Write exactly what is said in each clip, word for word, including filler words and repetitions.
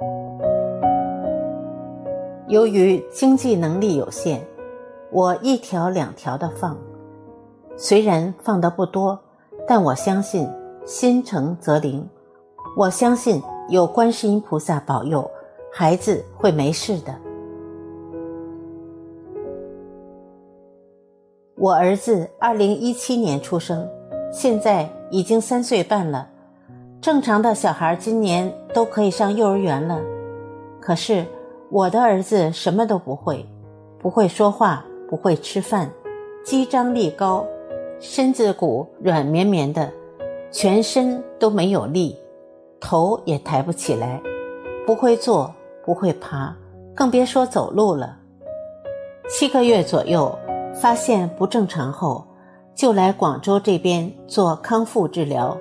由于经济能力有限，我一条两条的放，虽然放得不多，但我相信心诚则灵，我相信有观世音菩萨保佑，孩子会没事的。我儿子二零一七年出生，现在已经三岁半了，正常的小孩今年都可以上幼儿园了。可是我的儿子什么都不会，不会说话，不会吃饭，肌张力高，身子骨软绵绵的，全身都没有力，头也抬不起来，不会坐，不会爬，更别说走路了。七个月左右发现不正常后，就来广州这边做康复治疗。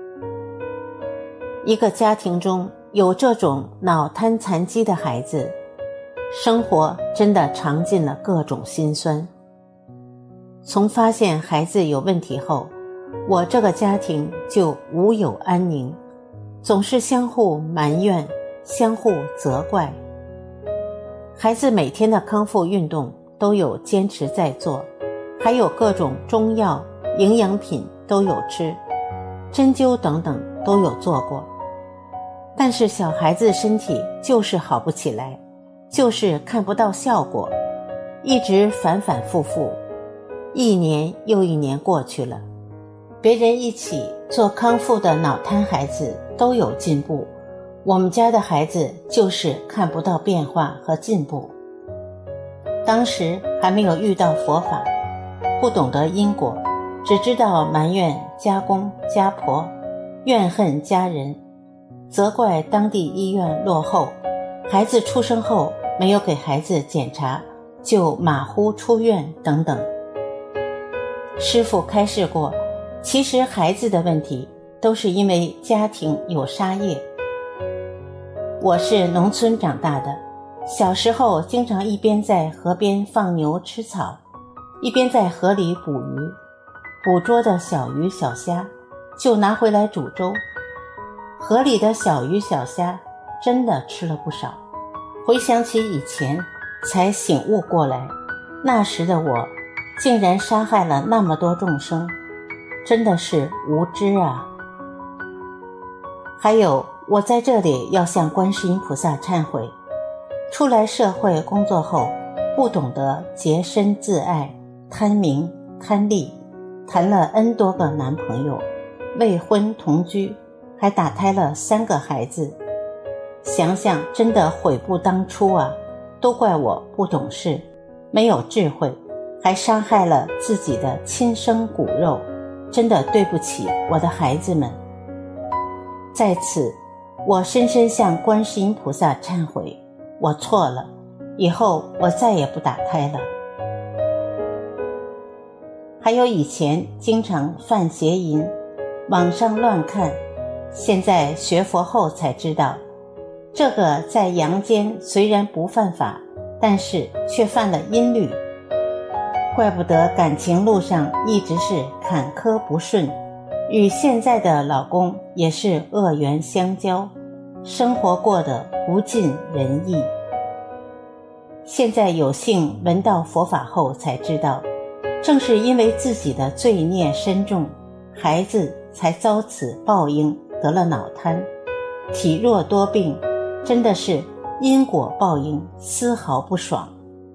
一个家庭中有这种脑瘫残疾的孩子，生活真的尝尽了各种辛酸。从发现孩子有问题后，我这个家庭就无有安宁，总是相互埋怨，相互责怪。孩子每天的康复运动都有坚持在做，还有各种中药、营养品都有吃，针灸等等都有做过。但是小孩子身体就是好不起来，就是看不到效果，一直反反复复，一年又一年过去了。别人一起做康复的脑瘫孩子都有进步，我们家的孩子就是看不到变化和进步。当时还没有遇到佛法，不懂得因果，只知道埋怨家公家婆，怨恨家人，责怪当地医院落后，孩子出生后没有给孩子检查就马虎出院等等。师父开示过，其实孩子的问题都是因为家庭有杀业。我是农村长大的，小时候经常一边在河边放牛吃草，一边在河里捕鱼，捕捉的小鱼小虾就拿回来煮粥。河里的小鱼小虾真的吃了不少，回想起以前才醒悟过来，那时的我竟然杀害了那么多众生，真的是无知啊。还有，我在这里要向观世音菩萨忏悔，出来社会工作后不懂得洁身自爱，贪名贪利，谈了 N 多个男朋友，未婚同居，还打胎了三个孩子。想想真的悔不当初啊，都怪我不懂事，没有智慧，还伤害了自己的亲生骨肉，真的对不起我的孩子们。在此，我深深向观世音菩萨忏悔，我错了，以后我再也不打胎了。还有以前经常犯邪淫，网上乱看，现在学佛后才知道，这个在阳间虽然不犯法，但是却犯了阴律，怪不得感情路上一直是坎坷不顺，与现在的老公也是恶缘相交，生活过得不尽人意。现在有幸闻到佛法后才知道，正是因为自己的罪孽深重，孩子才遭此报应，得了脑瘫，体弱多病，真的是因果报应，丝毫不爽。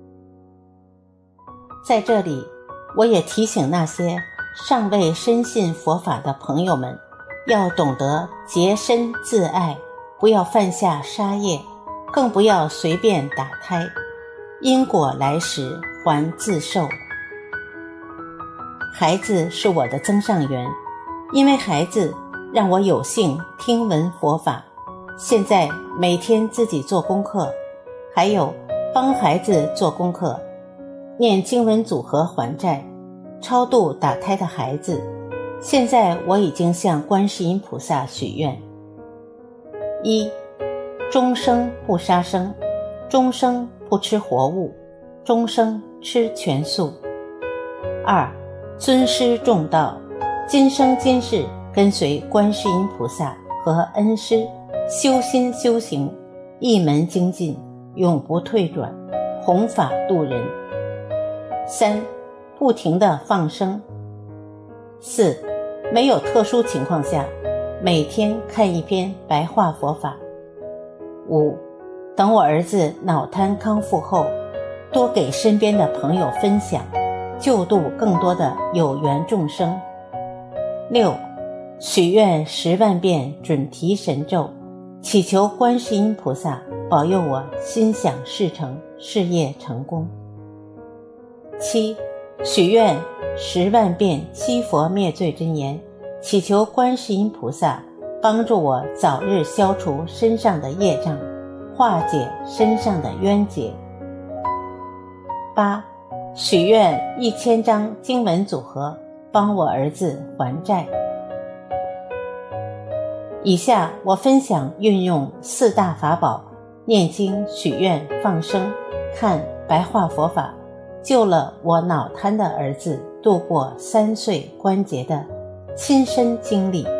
在这里，我也提醒那些尚未深信佛法的朋友们，要懂得洁身自爱，不要犯下杀业，更不要随便打胎，因果来时还自受。孩子是我的增上缘，因为孩子让我有幸听闻佛法，现在每天自己做功课，还有帮孩子做功课，念经文组合还债，超度打胎的孩子。现在我已经向观世音菩萨许愿：一、终生不杀生，终生不吃活物，终生吃全素；二、尊师重道，今生今世跟随观世音菩萨和恩师修心修行， 一门精进，永不退转，弘法度人。三、不停地放生。四、没有特殊情况下，每天看一篇白话佛法。五、等我儿子脑瘫康复后，多给身边的朋友分享，救度更多的有缘众生。六、许愿十万遍准提神咒，祈求观世音菩萨保佑我心想事成，事业成功。七、许愿十万遍七佛灭罪真言，祈求观世音菩萨帮助我早日消除身上的业障，化解身上的冤结。八、许愿一千张经文组合，帮我儿子还债。以下我分享运用四大法宝，念经、许愿、放生、看白话佛法，救了我脑瘫的儿子度过三岁关节的亲身经历。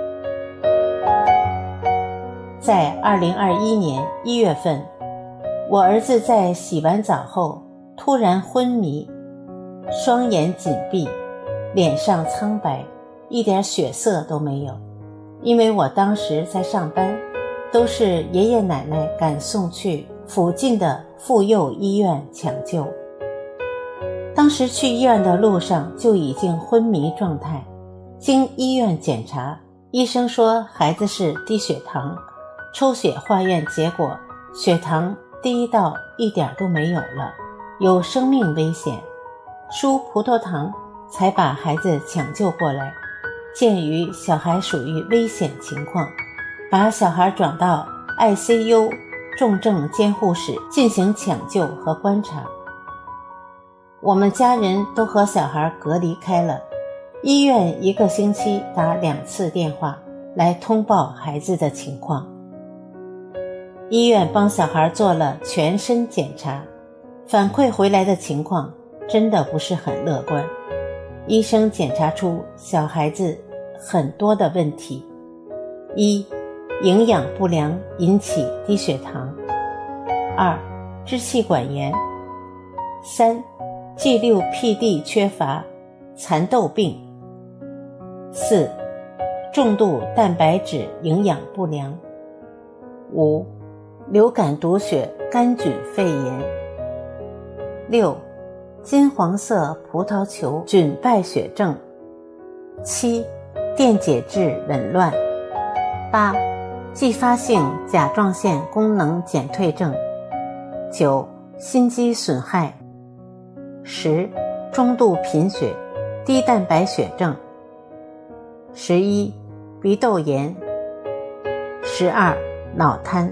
在二零二一年一月份，我儿子在洗完澡后突然昏迷，双眼紧闭，脸上苍白，一点血色都没有。因为我当时在上班，都是爷爷奶奶赶送去附近的妇幼医院抢救。当时去医院的路上就已经昏迷状态，经医院检查，医生说孩子是低血糖，抽血化验结果血糖低到一点都没有了，有生命危险，输葡萄糖才把孩子抢救过来。鉴于小孩属于危险情况，把小孩转到 I C U 重症监护室进行抢救和观察。我们家人都和小孩隔离开了，医院一个星期打两次电话来通报孩子的情况。医院帮小孩做了全身检查，反馈回来的情况真的不是很乐观。医生检查出小孩子很多的问题：一、营养不良引起低血糖；二、支气管炎；三、G 六 P D 缺乏，蚕豆病；四、重度蛋白质营养不良；五、流感毒血杆菌肺炎；六、金黄色葡萄球菌败血症；七、电解质紊乱；八、继发性甲状腺功能减退症；九、心肌损害；十、中度贫血低蛋白血症；十一、鼻窦炎；十二、脑瘫。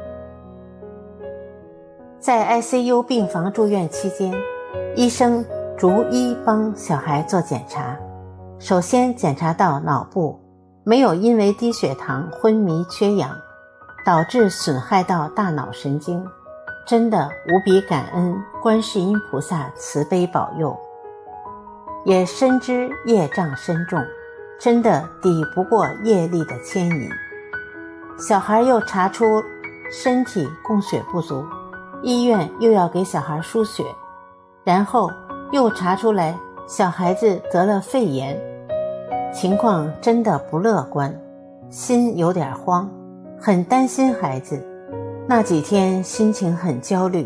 在 I C U 病房住院期间，医生逐一帮小孩做检查。首先检查到脑部没有因为低血糖昏迷缺氧导致损害到大脑神经，真的无比感恩观世音菩萨慈悲保佑，也深知业障深重，真的抵不过业力的牵引。小孩又查出身体供血不足，医院又要给小孩输血，然后又查出来小孩子得了肺炎，情况真的不乐观，心有点慌，很担心孩子，那几天心情很焦虑。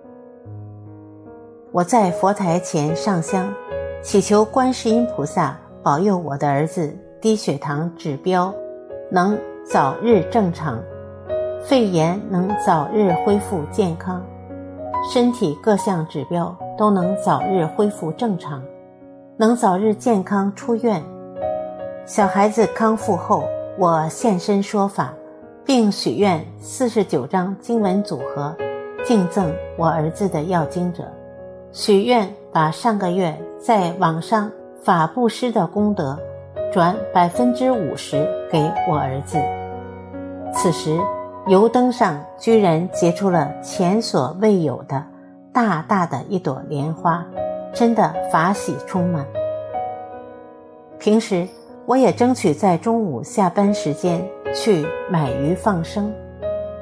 我在佛台前上香，祈求观世音菩萨保佑我的儿子低血糖指标能早日正常，肺炎能早日恢复健康，身体各项指标都能早日恢复正常，能早日健康出院。小孩子康复后，我现身说法，并许愿四十九张经文组合敬赠我儿子的要经者，许愿把上个月在网上法布施的功德转百分之五十给我儿子。此时油灯上居然结出了前所未有的大大的一朵莲花，真的法喜充满。平时我也争取在中午下班时间去买鱼放生。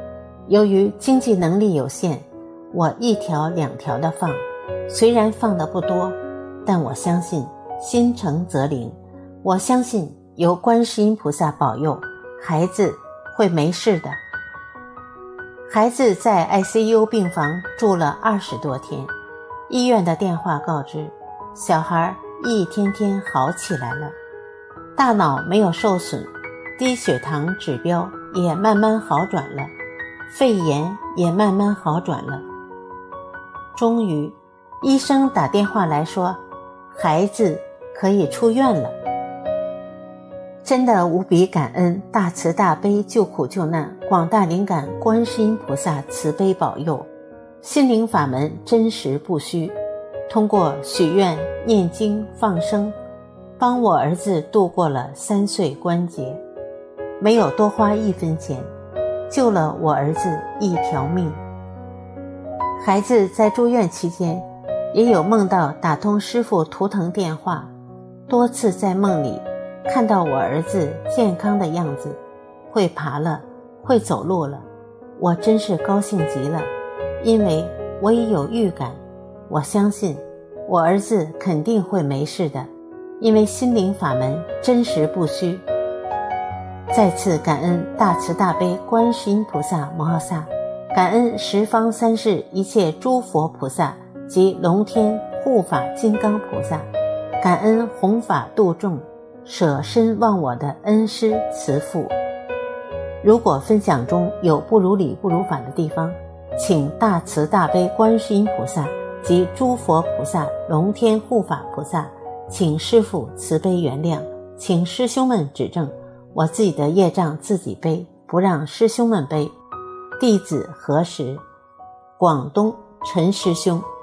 由于经济能力有限，我一条两条的放，虽然放得不多，但我相信心诚则灵，我相信由观世音菩萨保佑，孩子会没事的。孩子在 I C U 病房住了二十多天，医院的电话告知，小孩一天天好起来了，大脑没有受损，低血糖指标也慢慢好转了，肺炎也慢慢好转了。终于，医生打电话来说，孩子可以出院了。真的无比感恩大慈大悲救苦救难广大灵感观世音菩萨慈悲保佑，心灵法门真实不虚，通过许愿念经放生，帮我儿子度过了三岁关节，没有多花一分钱，救了我儿子一条命。孩子在住院期间也有梦到打通师父图腾电话，多次在梦里看到我儿子健康的样子，会爬了，会走路了，我真是高兴极了，因为我也有预感，我相信我儿子肯定会没事的，因为心灵法门真实不虚。再次感恩大慈大悲观世音菩萨摩诃萨，感恩十方三世一切诸佛菩萨及龙天护法金刚菩萨，感恩弘法度众舍身忘我的恩师慈父。如果分享中有不如理不如法的地方，请大慈大悲观世音菩萨及诸佛菩萨龙天护法菩萨，请师父慈悲原谅，请师兄们指正，我自己的业障自己背，不让师兄们背。弟子何时，广东陈师兄。